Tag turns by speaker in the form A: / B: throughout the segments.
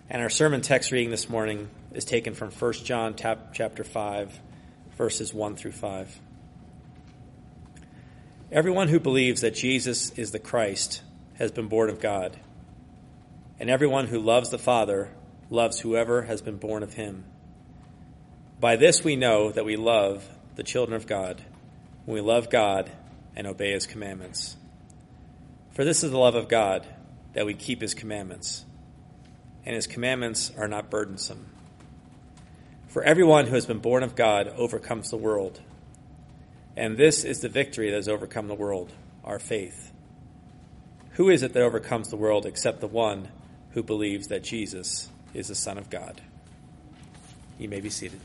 A: And our sermon text reading this morning is taken from 1 John chapter 5, verses 1 through 5. Everyone who believes that Jesus is the Christ has been born of God, and everyone who loves the Father loves whoever has been born of him. By this we know that we love the children of God, when we love God and obey his commandments. For this is the love of God, that we keep his commandments, and his commandments are not burdensome. For everyone who has been born of God overcomes the world, and this is the victory that has overcome the world, our faith. Who is it that overcomes the world except the one who believes that Jesus is the Son of God? You may be seated.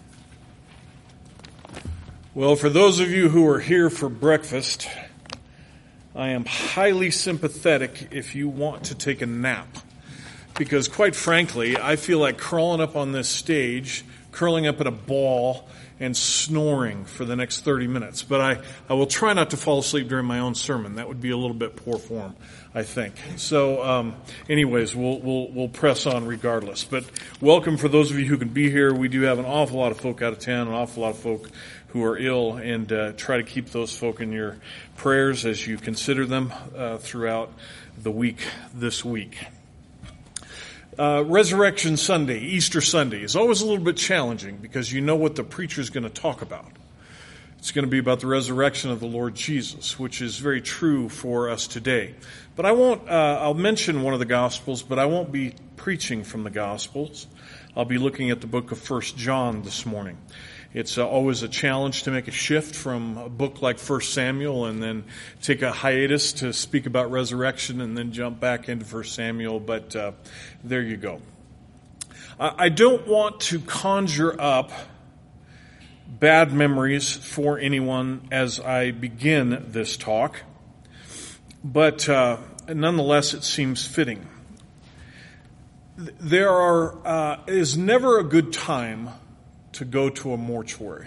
B: Well, for those of you who are here for breakfast, I am highly sympathetic if you want to take a nap. Because quite frankly, I feel like crawling up on this stage, curling up in a ball, and snoring for the next 30 minutes. But I will try not to fall asleep during my own sermon. That would be a little bit poor form, I think. So, anyways, we'll press on regardless. But welcome for those of you who can be here. We do have an awful lot of folk out of town, an awful lot of folk who are ill, and try to keep those folk in your prayers as you consider them throughout the week this week. Resurrection Sunday, Easter Sunday, is always a little bit challenging because you know what the preacher is going to talk about. It's going to be about the resurrection of the Lord Jesus, which is very true for us today. But I'll mention one of the Gospels, but I won't be preaching from the Gospels. I'll be looking at the book of 1 John this morning. It's always a challenge to make a shift from a book like 1 Samuel and then take a hiatus to speak about resurrection and then jump back into 1 Samuel, but there you go. I don't want to conjure up bad memories for anyone as I begin this talk, but nonetheless it seems fitting. There is never a good time to go to a mortuary.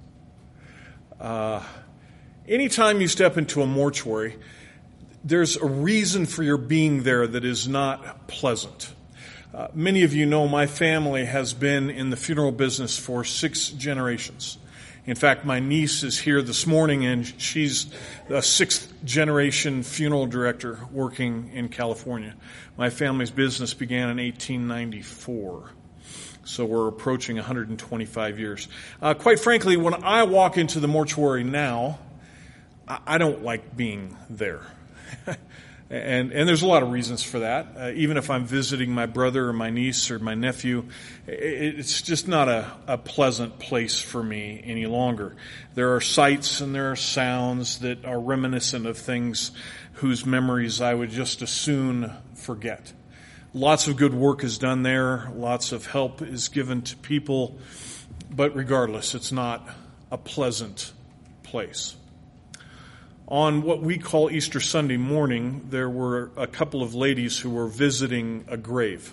B: Anytime you step into a mortuary, there's a reason for your being there that is not pleasant. Many of you know my family has been in the funeral business for 6 generations. In fact, my niece is here this morning, and she's a 6th generation funeral director working in California. My family's business began in 1894. So we're approaching 125 years. Quite frankly, when I walk into the mortuary now, I don't like being there. and there's a lot of reasons for that. Even if I'm visiting my brother or my niece or my nephew, it's just not a pleasant place for me any longer. There are sights and there are sounds that are reminiscent of things whose memories I would just as soon forget. Lots of good work is done there. Lots of help is given to people. But regardless, it's not a pleasant place. On what we call Easter Sunday morning, there were a couple of ladies who were visiting a grave.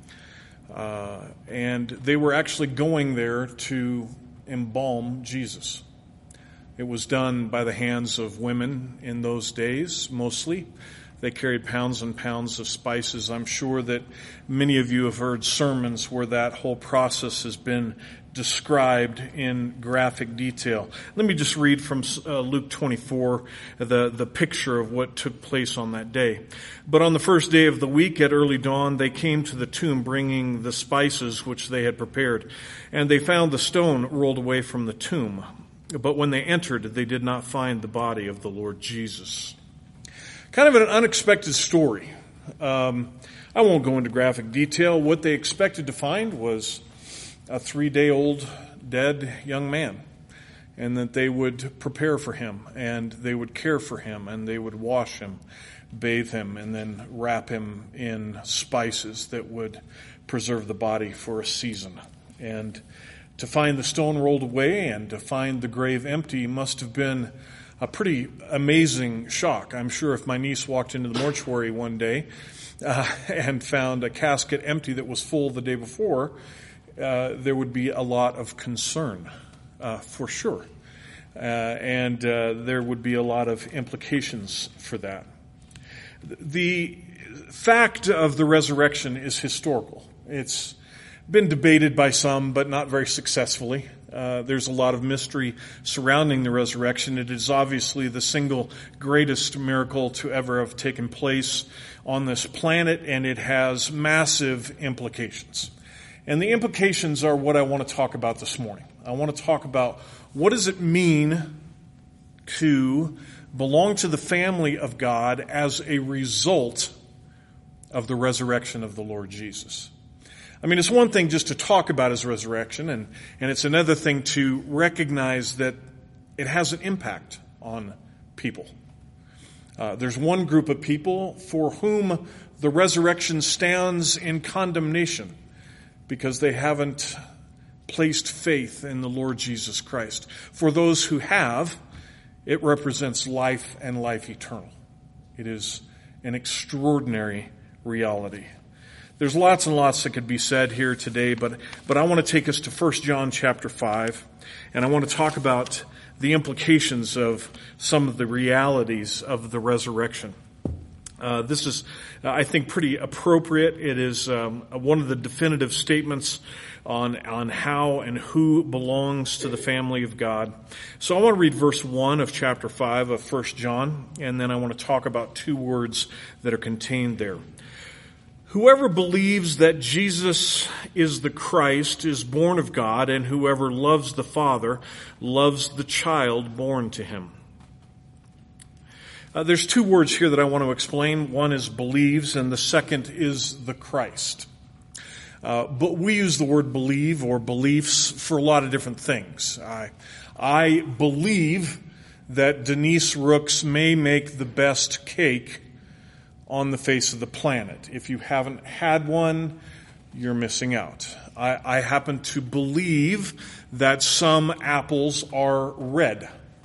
B: And they were actually going there to embalm Jesus. It was done by the hands of women in those days, mostly. They carried pounds and pounds of spices. I'm sure that many of you have heard sermons where that whole process has been described in graphic detail. Let me just read from Luke 24, the picture of what took place on that day. But on the first day of the week at early dawn, they came to the tomb bringing the spices which they had prepared. And they found the stone rolled away from the tomb. But when they entered, they did not find the body of the Lord Jesus. Kind of an unexpected story. I won't go into graphic detail. What they expected to find was a 3-day-old dead young man, and that they would prepare for him, and they would care for him, and they would wash him, bathe him, and then wrap him in spices that would preserve the body for a season. And to find the stone rolled away and to find the grave empty must have been a pretty amazing shock. I'm sure if my niece walked into the mortuary one day and found a casket empty that was full the day before, there would be a lot of concern, for sure. And there would be a lot of implications for that. The fact of the resurrection is historical. It's been debated by some, but not very successfully. There's a lot of mystery surrounding the resurrection. It is obviously the single greatest miracle to ever have taken place on this planet, and it has massive implications. And the implications are what I want to talk about this morning. I want to talk about what does it mean to belong to the family of God as a result of the resurrection of the Lord Jesus. I mean, it's one thing just to talk about his resurrection, and it's another thing to recognize that it has an impact on people. There's one group of people for whom the resurrection stands in condemnation because they haven't placed faith in the Lord Jesus Christ. For those who have, it represents life and life eternal. It is an extraordinary reality. There's lots and lots that could be said here today, but I want to take us to 1 John chapter 5, and I want to talk about the implications of some of the realities of the resurrection. This is, I think, pretty appropriate. It is one of the definitive statements on how and who belongs to the family of God. So I want to read verse 1 of chapter 5 of 1 John, and then I want to talk about two words that are contained there. Whoever believes that Jesus is the Christ is born of God, and whoever loves the Father loves the child born to him. There's two words here that I want to explain. One is believes, and the second is the Christ. But we use the word believe or beliefs for a lot of different things. I believe that Denise Rooks may make the best cake on the face of the planet. If you haven't had one, you're missing out. I happen to believe that some apples are red.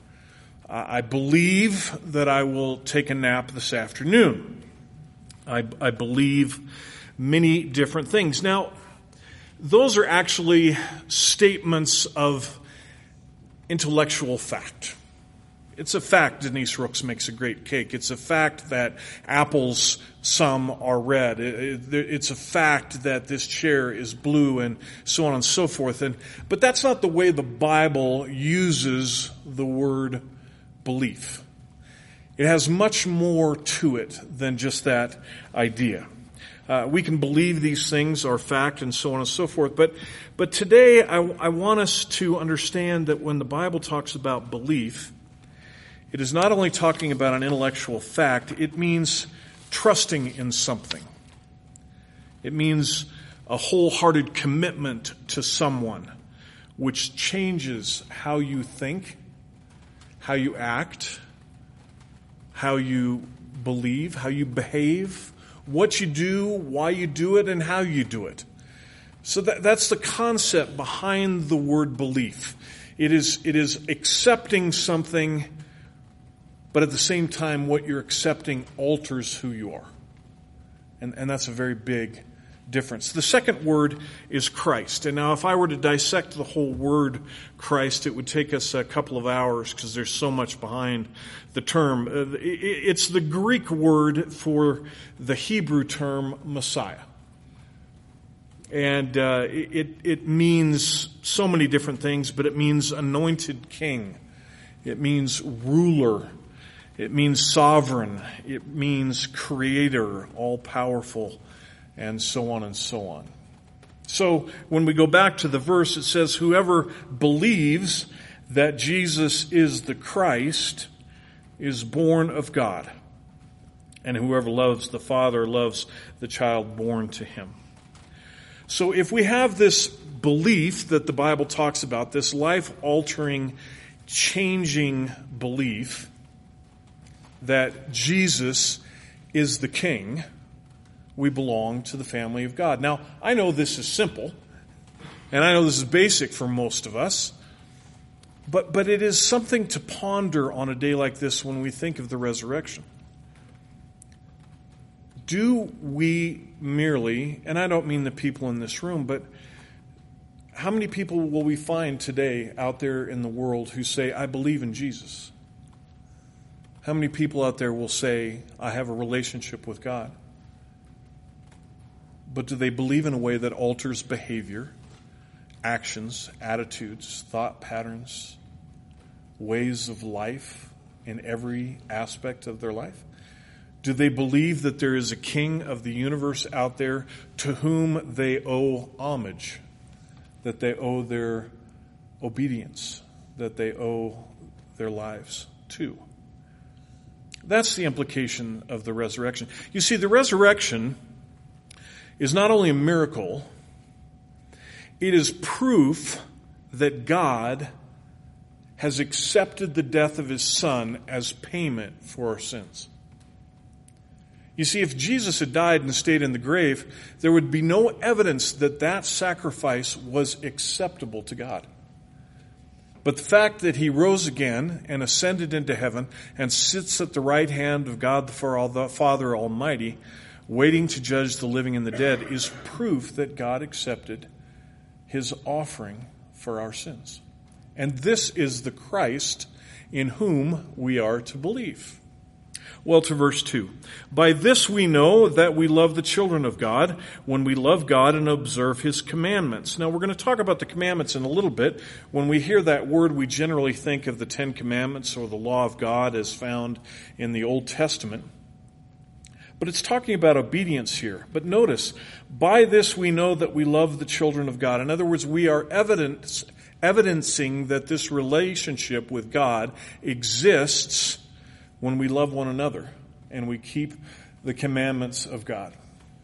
B: I believe that I will take a nap this afternoon. I believe many different things. Now, those are actually statements of intellectual fact. It's a fact Denise Rooks makes a great cake. It's a fact that apples, some are red. It's a fact that this chair is blue, and so on and so forth. But that's not the way the Bible uses the word belief. It has much more to it than just that idea. We can believe these things are fact and so on and so forth. But today I want us to understand that when the Bible talks about belief, it is not only talking about an intellectual fact, it means trusting in something. It means a wholehearted commitment to someone, which changes how you think, how you act, how you believe, how you behave, what you do, why you do it, and how you do it. So that's the concept behind the word belief. It is accepting something, but at the same time, what you're accepting alters who you are. And that's a very big difference. The second word is Christ. And now if I were to dissect the whole word Christ, it would take us a couple of hours because there's so much behind the term. It's the Greek word for the Hebrew term Messiah. And it means so many different things, but it means anointed king. It means ruler. It means sovereign. It means creator, all-powerful, and so on and so on. So when we go back to the verse, it says, whoever believes that Jesus is the Christ is born of God. And whoever loves the Father loves the child born to him. So if we have this belief that the Bible talks about, this life-altering, changing belief that Jesus is the King, we belong to the family of God. Now, I know this is simple, and I know this is basic for most of us, but it is something to ponder on a day like this when we think of the resurrection. Do we merely, and I don't mean the people in this room, but how many people will we find today out there in the world who say, I believe in Jesus? How many people out there will say, I have a relationship with God? but do they believe in a way that alters behavior, actions, attitudes, thought patterns, ways of life in every aspect of their life? Do they believe that there is a king of the universe out there to whom they owe homage, that they owe their obedience, that they owe their lives to? That's the implication of the resurrection. You see, the resurrection is not only a miracle, it is proof that God has accepted the death of his Son as payment for our sins. You see, if Jesus had died and stayed in the grave, there would be no evidence that that sacrifice was acceptable to God. But the fact that he rose again and ascended into heaven and sits at the right hand of God the Father Almighty, waiting to judge the living and the dead, is proof that God accepted his offering for our sins. And this is the Christ in whom we are to believe. Well, to verse 2. By this we know that we love the children of God, when we love God and observe his commandments. Now, we're going to talk about the commandments in a little bit. When we hear that word, we generally think of the Ten Commandments or the law of God as found in the Old Testament. But it's talking about obedience here. But notice, by this we know that we love the children of God. In other words, we are evidencing that this relationship with God exists when we love one another and we keep the commandments of God.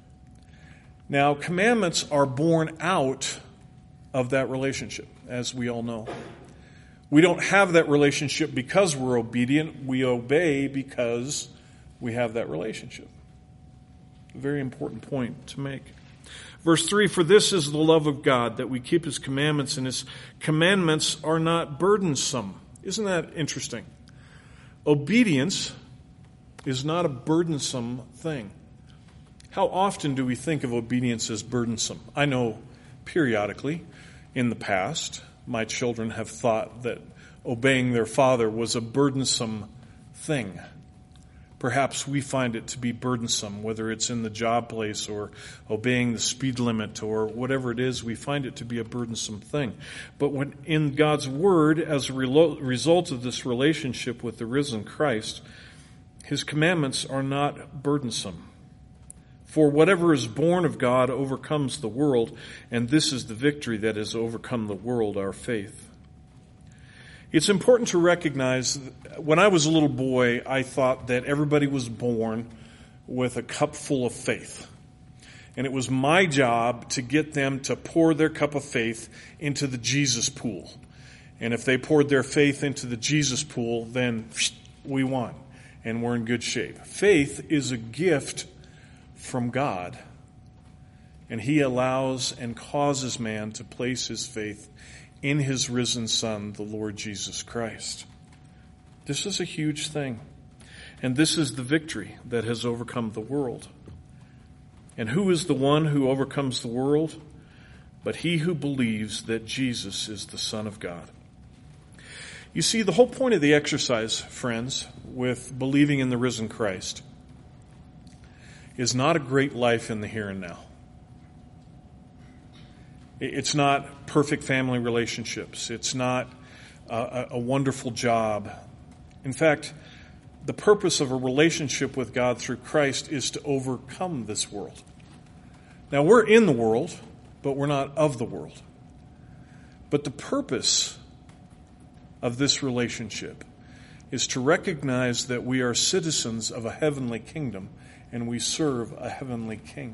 B: Now, commandments are born out of that relationship, as we all know. We don't have that relationship because we're obedient. We obey because we have that relationship. A very important point to make. Verse 3, for this is the love of God, that we keep his commandments, and his commandments are not burdensome. Isn't that interesting? Obedience is not a burdensome thing. How often do we think of obedience as burdensome? I know periodically in the past, my children have thought that obeying their father was a burdensome thing. Perhaps we find it to be burdensome, whether it's in the job place or obeying the speed limit or whatever it is, we find it to be a burdensome thing. But when in God's Word, as a result of this relationship with the risen Christ, his commandments are not burdensome. For whatever is born of God overcomes the world, and this is the victory that has overcome the world, our faith. It's important to recognize, when I was a little boy, I thought that everybody was born with a cup full of faith. And it was my job to get them to pour their cup of faith into the Jesus pool. And if they poured their faith into the Jesus pool, then we won. And we're in good shape. Faith is a gift from God. And he allows and causes man to place his faith in his risen Son, the Lord Jesus Christ. This is a huge thing. And this is the victory that has overcome the world. And who is the one who overcomes the world? But he who believes that Jesus is the Son of God. You see, the whole point of the exercise, friends, with believing in the risen Christ is not a great life in the here and now. It's not perfect family relationships. It's not a wonderful job. In fact, the purpose of a relationship with God through Christ is to overcome this world. Now, we're in the world, but we're not of the world. But the purpose of this relationship is to recognize that we are citizens of a heavenly kingdom and we serve a heavenly king,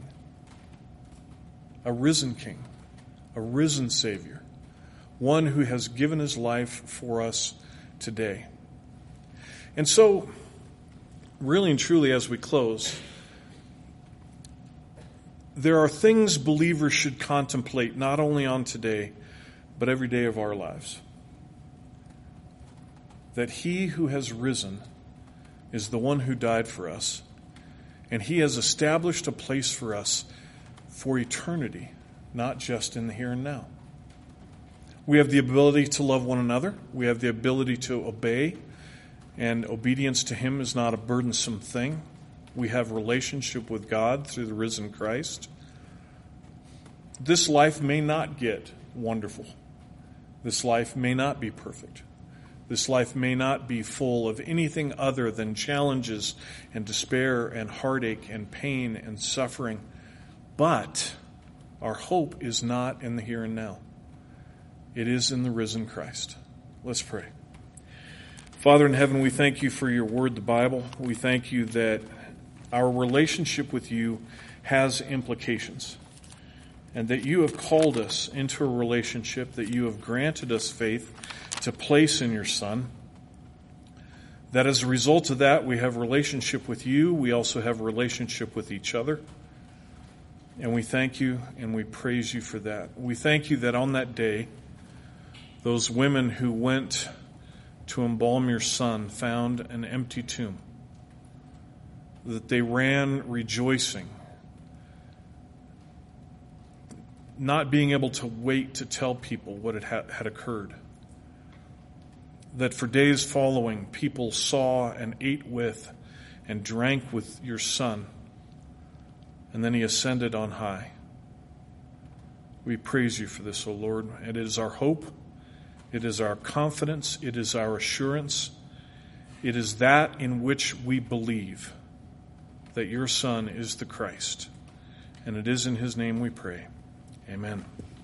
B: a risen king. A risen Savior, one who has given his life for us today. And so, really and truly, as we close, there are things believers should contemplate not only on today, but every day of our lives. That he who has risen is the one who died for us, and he has established a place for us for eternity. Not just in the here and now. We have the ability to love one another. We have the ability to obey. And obedience to him is not a burdensome thing. We have relationship with God through the risen Christ. This life may not get wonderful. This life may not be perfect. This life may not be full of anything other than challenges and despair and heartache and pain and suffering. But our hope is not in the here and now. It is in the risen Christ. Let's pray. Father in heaven, we thank you for your word, the Bible. We thank you that our relationship with you has implications, and that you have called us into a relationship, that you have granted us faith to place in your Son, that as a result of that we have a relationship with you, we also have a relationship with each other, and we thank you and we praise you for that. We thank you that on that day, those women who went to embalm your Son found an empty tomb, that they ran rejoicing, not being able to wait to tell people what had occurred. That for days following, people saw and ate with and drank with your Son, and then he ascended on high. We praise you for this, O Lord, and it is our hope, it is our confidence, it is our assurance, it is that in which we believe that your Son is the Christ, and it is in his name we pray. Amen.